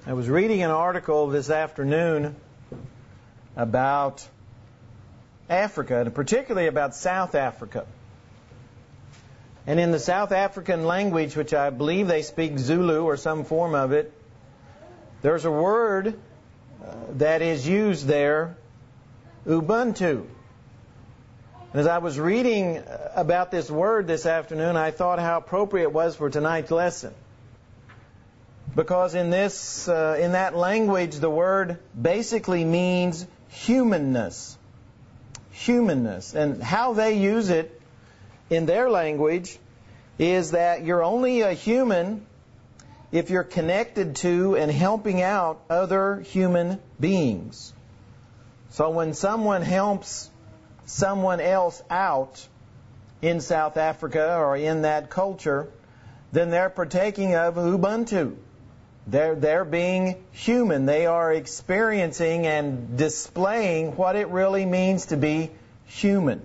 I was reading an article this afternoon about Africa, and particularly about South Africa. And in the South African language, which I believe they speak Zulu or some form of it, there's a word that is used there, Ubuntu. And as I was reading about this word this afternoon, I thought how appropriate it was for tonight's lesson. Because in that language, the word basically means humanness. Humanness. And how they use it in their language is that you're only a human if you're connected to and helping out other human beings. So when someone helps someone else out in South Africa or in that culture, then they're partaking of Ubuntu. They're being human. They are experiencing and displaying what it really means to be human.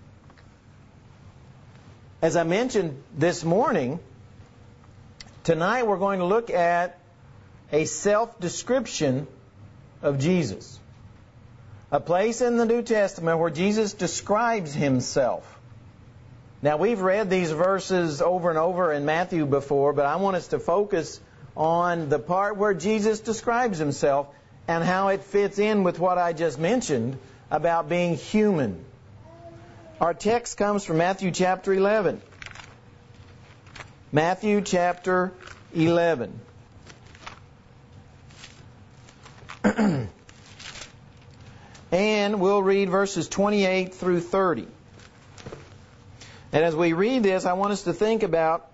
As I mentioned this morning, tonight we're going to look at a self-description of Jesus. A place in the New Testament where Jesus describes Himself. Now, we've read these verses over and over in Matthew before, but I want us to focus on the part where Jesus describes Himself and how it fits in with what I just mentioned about being human. Our text comes from Matthew chapter 11. Matthew chapter 11. And we'll read verses 28 through 30. And as we read this, I want us to think about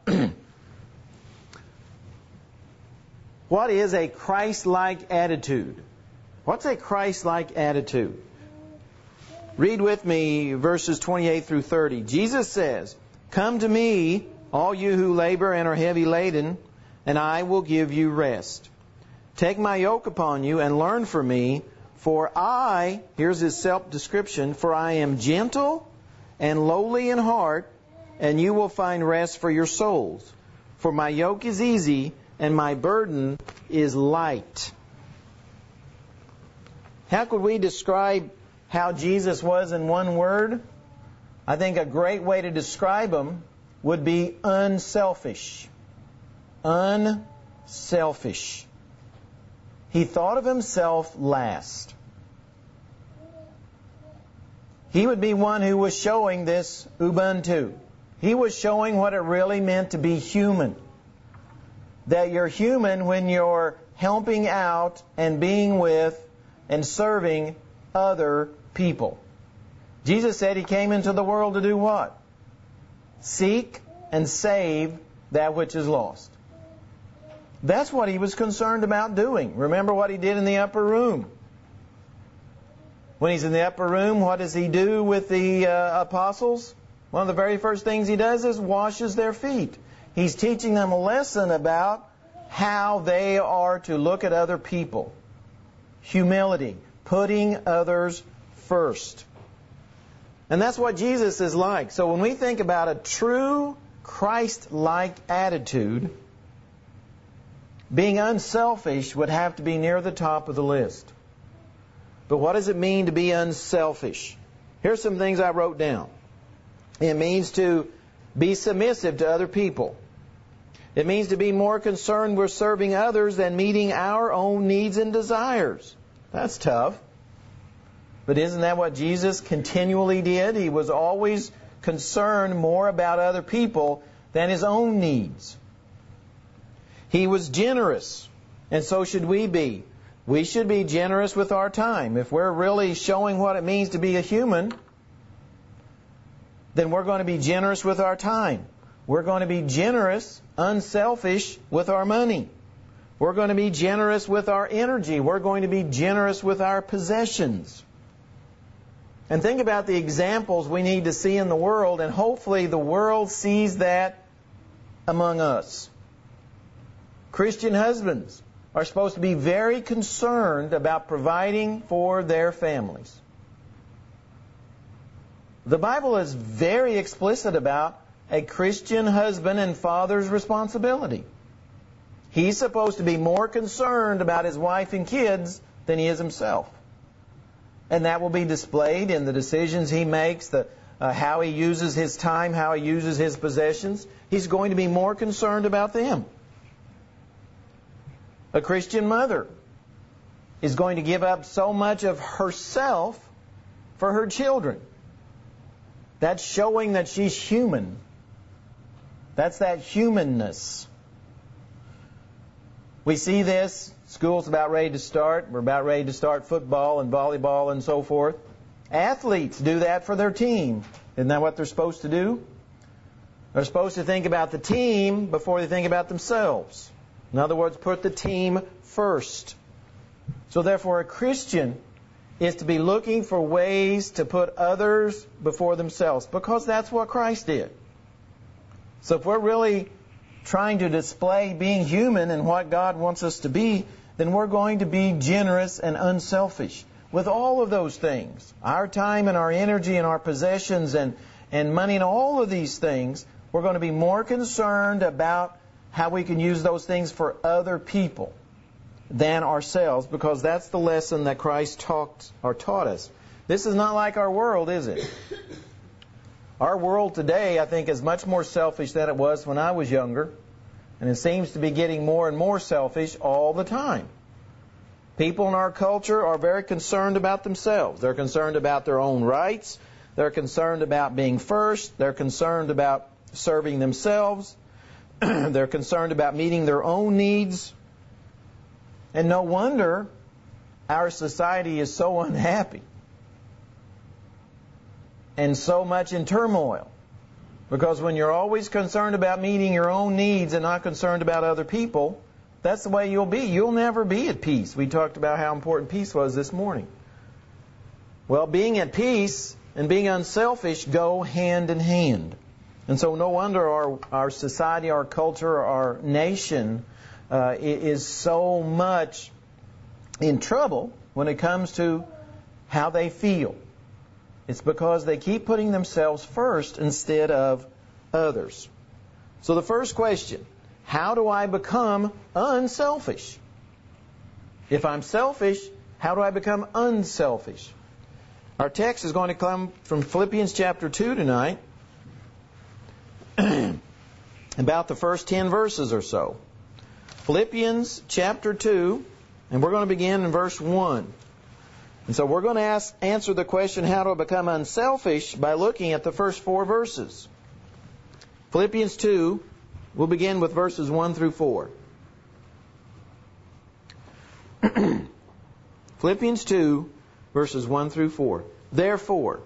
what is a Christ-like attitude? What's a Christ-like attitude? Read with me verses 28 through 30. Jesus says, "Come to me, all you who labor and are heavy laden, and I will give you rest. Take my yoke upon you and learn from me, for I," here's His self-description, "for I am gentle and lowly in heart, and you will find rest for your souls. For my yoke is easy and my burden is light." How could we describe how Jesus was in one word? I think a great way to describe Him would be unselfish. Unselfish. He thought of Himself last. He would be one who was showing this Ubuntu. He was showing what it really meant to be human. That you're human when you're helping out and being with and serving other people. Jesus said He came into the world to do what? Seek and save that which is lost. That's what He was concerned about doing. Remember what He did in the upper room. When He's in the upper room, what does He do with the apostles? One of the very first things He does is washes their feet. He's teaching them a lesson about how they are to look at other people. Humility, putting others first. And that's what Jesus is like. So when we think about a true Christ-like attitude, being unselfish would have to be near the top of the list. But what does it mean to be unselfish? Here's some things I wrote down. It means to be submissive to other people. It means to be more concerned with serving others than meeting our own needs and desires. That's tough. But isn't that what Jesus continually did? He was always concerned more about other people than His own needs. He was generous, and so should we be. We should be generous with our time. If we're really showing what it means to be a human, then we're going to be generous with our time. We're going to be generous, unselfish with our money. We're going to be generous with our energy. We're going to be generous with our possessions. And think about the examples we need to see in the world, and hopefully the world sees that among us. Christian husbands are supposed to be very concerned about providing for their families. The Bible is very explicit about a Christian husband and father's responsibility. He's supposed to be more concerned about his wife and kids than he is himself. And that will be displayed in the decisions he makes, how he uses his time, how he uses his possessions. He's going to be more concerned about them. A Christian mother is going to give up so much of herself for her children. That's showing that she's human. That's that humanness. We see this. School's about ready to start. We're about ready to start football and volleyball and so forth. Athletes do that for their team. Isn't that what they're supposed to do? They're supposed to think about the team before they think about themselves. In other words, put the team first. So therefore, a Christian is to be looking for ways to put others before themselves, because that's what Christ did. So if we're really trying to display being human and what God wants us to be, then we're going to be generous and unselfish with all of those things. Our time and our energy and our possessions and money and all of these things, we're going to be more concerned about how we can use those things for other people than ourselves, because that's the lesson that Christ taught us. This is not like our world, is it? Our world today, I think, is much more selfish than it was when I was younger. And it seems to be getting more and more selfish all the time. People in our culture are very concerned about themselves. They're concerned about their own rights. They're concerned about being first. They're concerned about serving themselves. They're concerned about meeting their own needs. And no wonder our society is so unhappy and so much in turmoil. Because when you're always concerned about meeting your own needs and not concerned about other people, that's the way you'll be. You'll never be at peace. We talked about how important peace was this morning. Well, being at peace and being unselfish go hand in hand. And so no wonder our society, our culture, our nation is so much in trouble when it comes to how they feel. It's because they keep putting themselves first instead of others. So the first question, how do I become unselfish? If I'm selfish, how do I become unselfish? Our text is going to come from Philippians chapter 2 tonight, about the first 10 verses or so. Philippians chapter 2, and we're going to begin in verse 1. And so we're going to answer the question, how do I become unselfish, by looking at the first 4 verses. Philippians 2, we'll begin with verses 1 through 4. Philippians 2, verses 1 through 4. Therefore.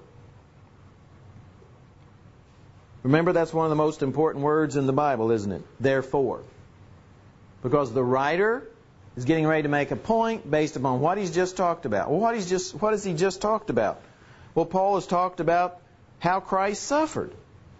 Remember, that's one of the most important words in the Bible, isn't it? Therefore. Because the writer is getting ready to make a point based upon what he's just talked about. Well, what has he just talked about? Well, Paul has talked about how Christ suffered.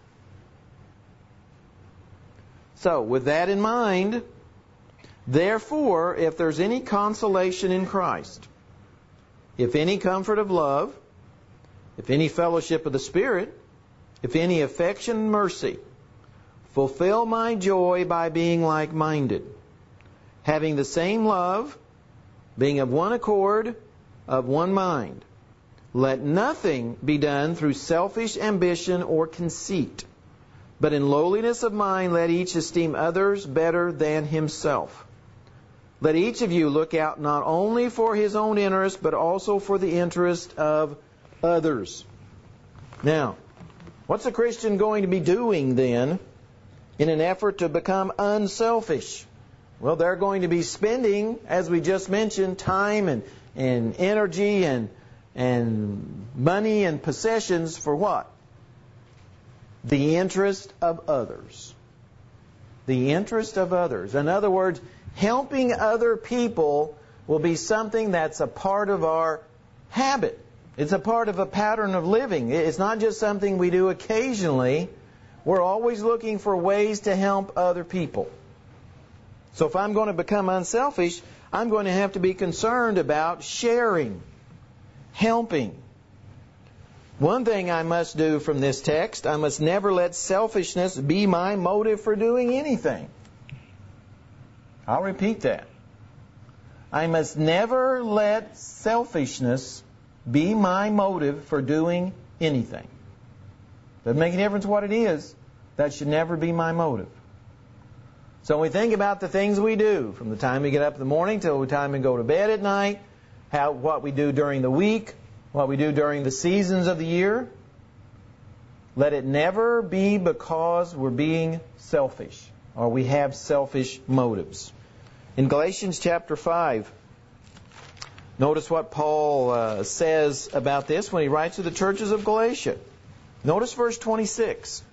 So, with that in mind, therefore, if there's any consolation in Christ, if any comfort of love, if any fellowship of the Spirit, if any affection and mercy, fulfill my joy by being like-minded, having the same love, being of one accord, of one mind. Let nothing be done through selfish ambition or conceit, but in lowliness of mind let each esteem others better than himself. Let each of you look out not only for his own interest, but also for the interest of others. Now, what's a Christian going to be doing then in an effort to become unselfish? Well, they're going to be spending, as we just mentioned, time and energy and money and possessions for what? The interest of others. The interest of others. In other words, helping other people will be something that's a part of our habit. It's a part of a pattern of living. It's not just something we do occasionally. We're always looking for ways to help other people. So if I'm going to become unselfish, I'm going to have to be concerned about sharing, helping. One thing I must do from this text, I must never let selfishness be my motive for doing anything. I'll repeat that. I must never let selfishness be my motive for doing anything. Doesn't make any difference what it is. That should never be my motive. So when we think about the things we do, from the time we get up in the morning till the time we go to bed at night, what we do during the week, what we do during the seasons of the year, let it never be because we're being selfish or we have selfish motives. In Galatians chapter 5, notice what Paul says about this when he writes to the churches of Galatia. Notice verse 26.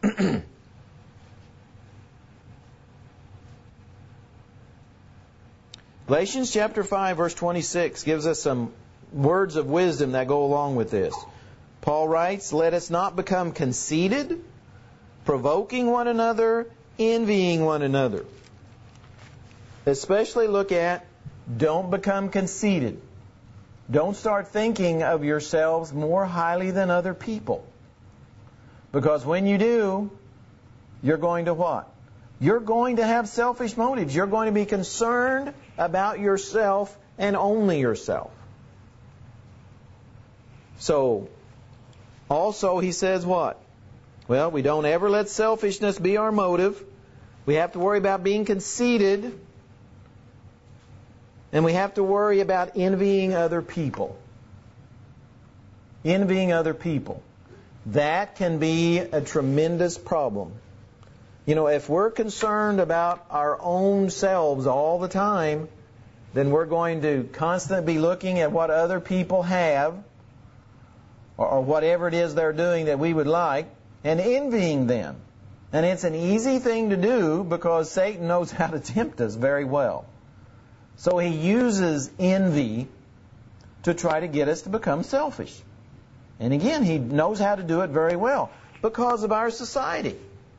Galatians chapter 5, verse 26 gives us some words of wisdom that go along with this. Paul writes, "Let us not become conceited, provoking one another, envying one another." Especially look at, don't become conceited. Don't start thinking of yourselves more highly than other people. Because when you do, you're going to what? You're going to have selfish motives. You're going to be concerned about yourself and only yourself. So, also he says what? Well, we don't ever let selfishness be our motive. We have to worry about being conceited. And we have to worry about envying other people. Envying other people. That can be a tremendous problem. You know, if we're concerned about our own selves all the time, then we're going to constantly be looking at what other people have, or whatever it is they're doing that we would like, and envying them. And it's an easy thing to do because Satan knows how to tempt us very well. So he uses envy to try to get us to become selfish. And again, he knows how to do it very well because of our society.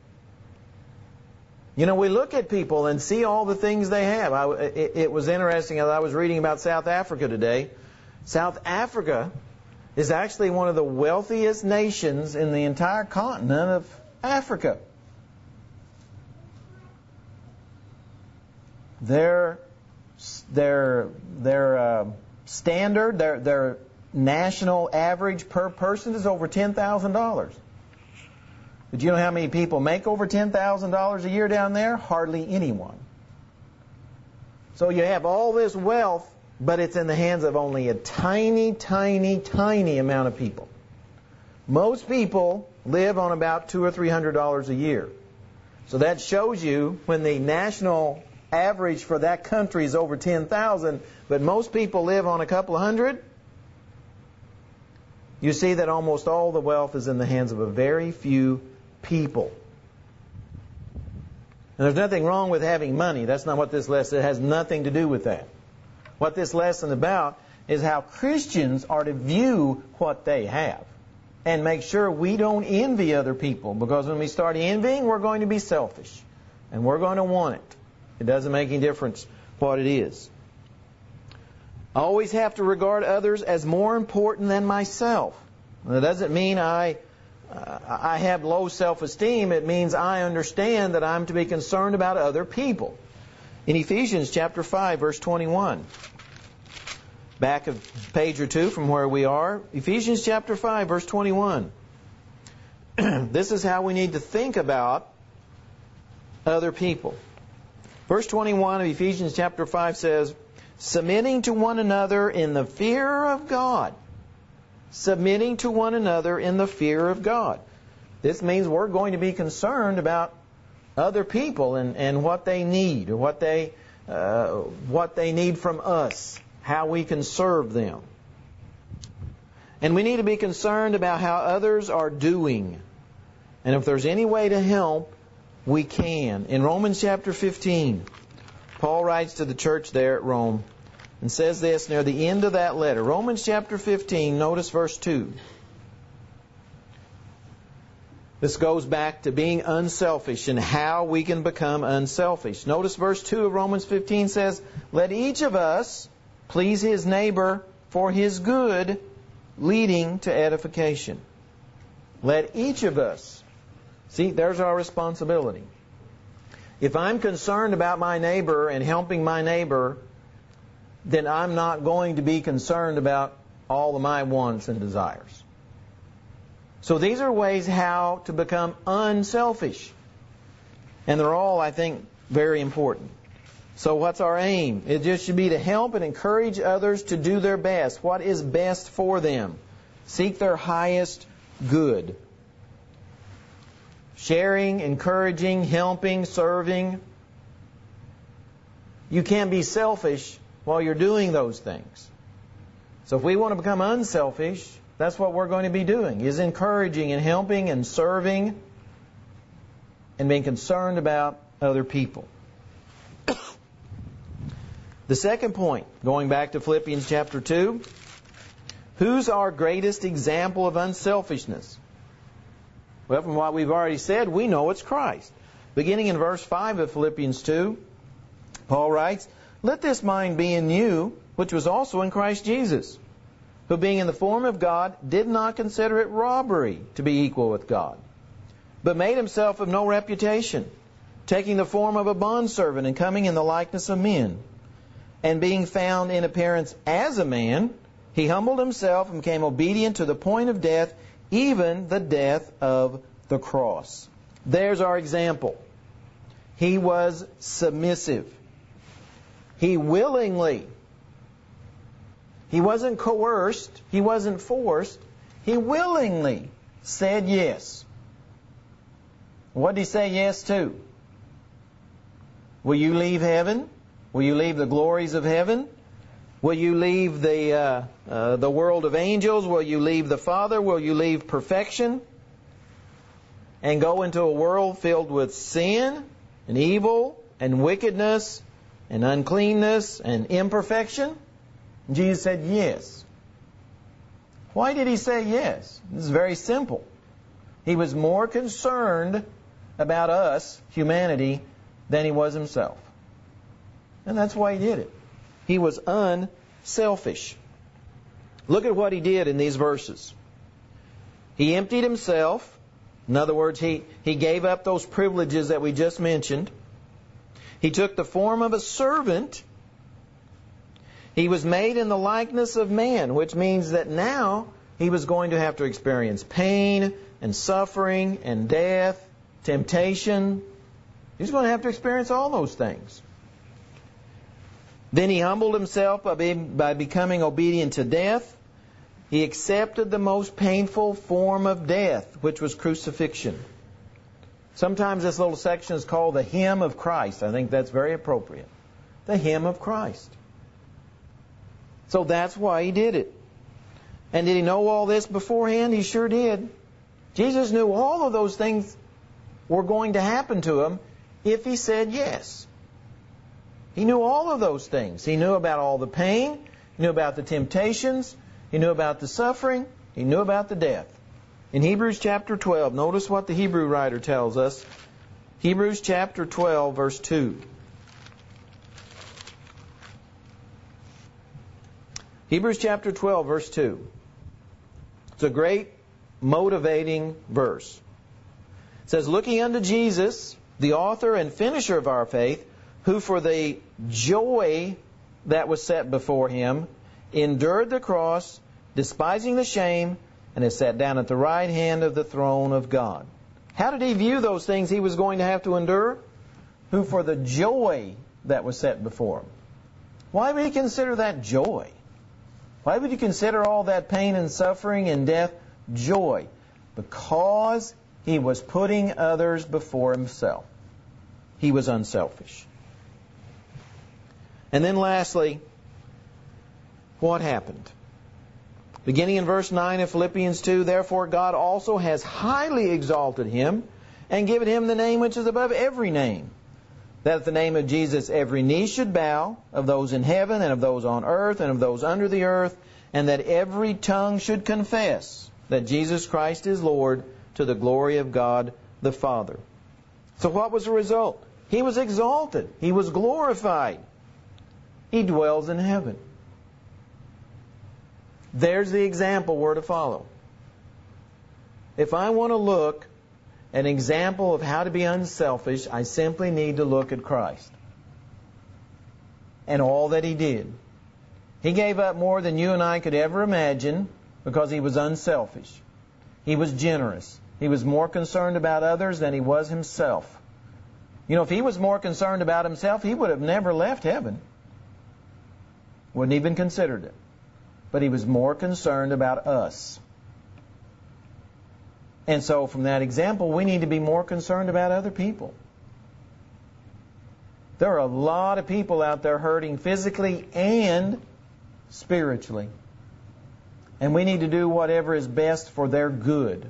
You know, we look at people and see all the things they have. It was interesting as I was reading about South Africa today. South Africa is actually one of the wealthiest nations in the entire continent of Africa. Their standard, their national average per person is over $10,000. But you know how many people make over $10,000 a year down there? Hardly anyone. So you have all this wealth, but it's in the hands of only a tiny, tiny, tiny amount of people. Most people live on about $200 or $300 a year. So that shows you when the national average for that country is over 10,000, but most people live on a couple of hundred. You see that almost all the wealth is in the hands of a very few people. And there's nothing wrong with having money. That's not what this lesson, it has nothing to do with that. What this lesson is about is how Christians are to view what they have and make sure we don't envy other people, because when we start envying, we're going to be selfish and we're going to want it. It doesn't make any difference what it is. I always have to regard others as more important than myself. That doesn't mean I have low self-esteem. It means I understand that I'm to be concerned about other people. In Ephesians chapter 5, verse 21, back a page or two from where we are, Ephesians chapter 5, verse 21. This is how we need to think about other people. Verse 21 of Ephesians chapter 5 says, submitting to one another in the fear of God. Submitting to one another in the fear of God. This means we're going to be concerned about other people and what they need, or what they need from us, how we can serve them. And we need to be concerned about how others are doing. And if there's any way to help, we can. In Romans chapter 15, Paul writes to the church there at Rome and says this near the end of that letter. Romans chapter 15, notice verse 2. This goes back to being unselfish and how we can become unselfish. Notice verse 2 of Romans 15 says, let each of us please his neighbor for his good, leading to edification. Let each of us. See, there's our responsibility. If I'm concerned about my neighbor and helping my neighbor, then I'm not going to be concerned about all of my wants and desires. So these are ways how to become unselfish. And they're all, I think, very important. So what's our aim? It just should be to help and encourage others to do their best. What is best for them? Seek their highest good. Sharing, encouraging, helping, serving. You can't be selfish while you're doing those things. So if we want to become unselfish, that's what we're going to be doing, is encouraging and helping and serving and being concerned about other people. The second point, going back to Philippians chapter 2, who's our greatest example of unselfishness? Well, from what we've already said, we know it's Christ. Beginning in verse 5 of Philippians 2, Paul writes, "Let this mind be in you, which was also in Christ Jesus, who being in the form of God, did not consider it robbery to be equal with God, but made himself of no reputation, taking the form of a bondservant and coming in the likeness of men. And being found in appearance as a man, he humbled himself and became obedient to the point of death, even the death of the cross." There's our example. He was submissive. He willingly. He wasn't coerced. He wasn't forced. He willingly said yes. What did he say yes to? Will you leave heaven? Will you leave the glories of heaven? Will you leave the world of angels? Will you leave the Father? Will you leave perfection and go into a world filled with sin and evil and wickedness and uncleanness and imperfection? And Jesus said yes. Why did he say yes? This is very simple. He was more concerned about us, humanity, than he was himself. And that's why he did it. He was unselfish. Look at what he did in these verses. He emptied himself. In other words, he gave up those privileges that we just mentioned. He took the form of a servant. He was made in the likeness of man, which means that now he was going to have to experience pain and suffering and death, temptation. He's going to have to experience all those things. Then he humbled himself by becoming obedient to death. He accepted the most painful form of death, which was crucifixion. Sometimes this little section is called the hymn of Christ. I think that's very appropriate. The hymn of Christ. So that's why he did it. And did he know all this beforehand? He sure did. Jesus knew all of those things were going to happen to him if he said yes. He knew all of those things. He knew about all the pain. He knew about the temptations. He knew about the suffering. He knew about the death. In Hebrews chapter 12, notice what the Hebrew writer tells us. Hebrews chapter 12, verse 2. Hebrews chapter 12, verse 2. It's a great motivating verse. It says, "Looking unto Jesus, the author and finisher of our faith, who for the joy that was set before him endured the cross, despising the shame, and is sat down at the right hand of the throne of God." How did he view those things he was going to have to endure? Who for the joy that was set before him. Why would he consider that joy? Why would he consider all that pain and suffering and death joy? Because he was putting others before himself. He was unselfish. And then lastly, what happened? Beginning in verse 9 of Philippians 2, "Therefore God also has highly exalted him and given him the name which is above every name, that at the name of Jesus every knee should bow, of those in heaven and of those on earth and of those under the earth, and that every tongue should confess that Jesus Christ is Lord, to the glory of God the Father." So what was the result? He was exalted. He was glorified. He dwells in heaven. There's the example we're to follow. If I want to look an example of how to be unselfish, I simply need to look at Christ and all that He did. He gave up more than you and I could ever imagine because He was unselfish. He was generous. He was more concerned about others than He was Himself. You know, if He was more concerned about Himself, He would have never left heaven. Wouldn't even considered it. But He was more concerned about us. And so from that example, we need to be more concerned about other people. There are a lot of people out there hurting physically and spiritually. And we need to do whatever is best for their good.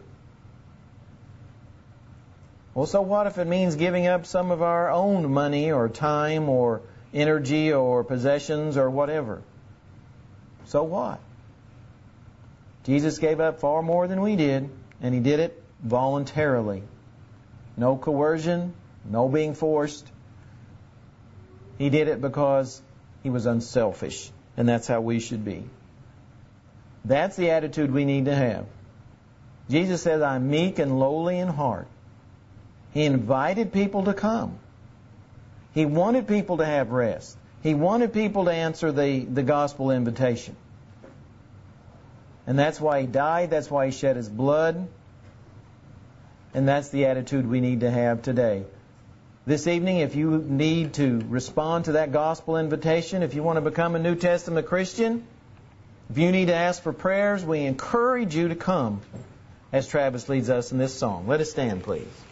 Well, so what if it means giving up some of our own money or time or energy or possessions or whatever? So what? Jesus gave up far more than we did, and He did it voluntarily. No coercion, no being forced. He did it because He was unselfish, and that's how we should be. That's the attitude we need to have. Jesus says, I'm meek and lowly in heart. He invited people to come. He wanted people to have rest. He wanted people to answer the gospel invitation. And that's why He died. That's why He shed His blood. And that's the attitude we need to have today. This evening, if you need to respond to that gospel invitation, if you want to become a New Testament Christian, if you need to ask for prayers, we encourage you to come as Travis leads us in this song. Let us stand, please.